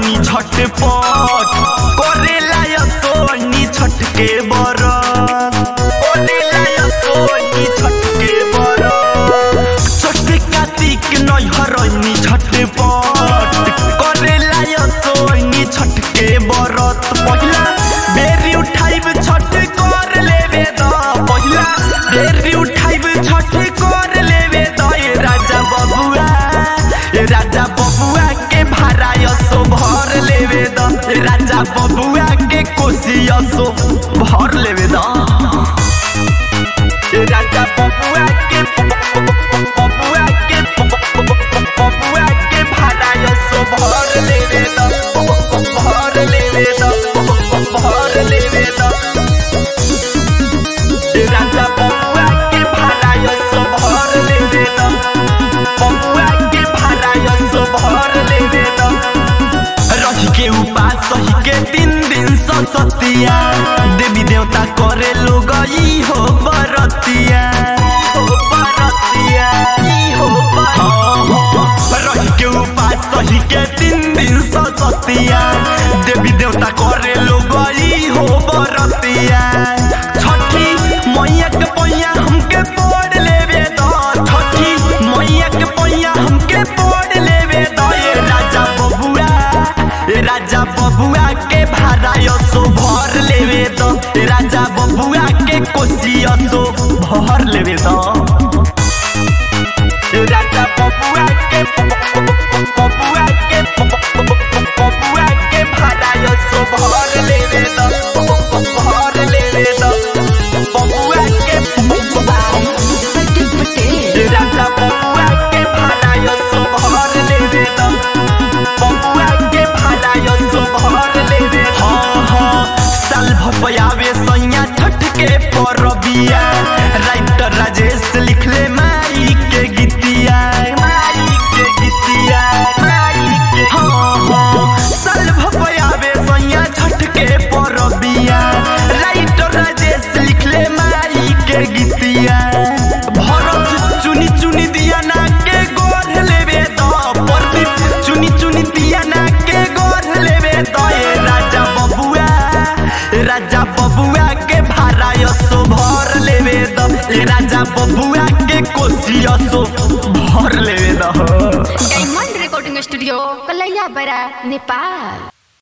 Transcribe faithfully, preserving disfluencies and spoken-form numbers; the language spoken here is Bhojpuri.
भरनी झटपट करेला या सोनी छटके बरत करेला या सोनी छटके बरत छठे कार्तिक नहीं हरनी झटपट करेला या सोनी छटके बरत पहिला बेरी उठाइब छठ कर लेवे द पहिला बेरी उठाइब छठ कर लेवे द राजा बबुआ राजा बबुआ के भारायसो भर लेवे द राजा बबुआ के कोसियसो भर लेवे द राजा बबुआ के बबुआ के बबुआ के भारायसो भर लेवे द भर लेवे द भर लेवे द राजा बबुआ के भारायसो भर लेवे द बबुआ के भारायसो भर लेवे द रही के उपास सही के तीन दिन सतिया देवी देवता करे लोग ई हो बरतिया हो बरतिया ई हो रही के उपास सही के तीन दिन सतिया देवी देवता करे लोग ई हो बरतिया छठी मैया के पैया हमके पढ़ लेवे द छठी मैया के पैया हमके पढ़ लेवे द राजा बबुआ राजा बबुआ के भारायसो भर लेवे द राजा बबुआ के कोसियसो भर लेवे द राजा बबुआ के बबुआ के बबुआ के भारायसो भर लेवे द भर लेवे द बबुआ के राजा बबुआ के भारायसो भर लेवे द बबुआ के भारायसो भर लेवे हाँ हाँ साल भपयावे सैया छठ के परबिया राइटर राजेश लिखले माई के गीतिया माई के गीतिया माई के हाँ हाँ साल भपयावे सैया छठ के परबिया राइटर राजेश लिखले माई के गीतिया भरत चुनी चुनी दिया ना के गोर लेवे द प्रदीप चुनी चुनी दिया ना के गोर लेवे द राजा बबुआ राजा बबुआ के भारायसो भर लेवे द राजा बबुआ के कोसियसो भर लेवे द डायमंड रिकॉर्डिंग स्टूडियो कलैया बड़ा नेपाल।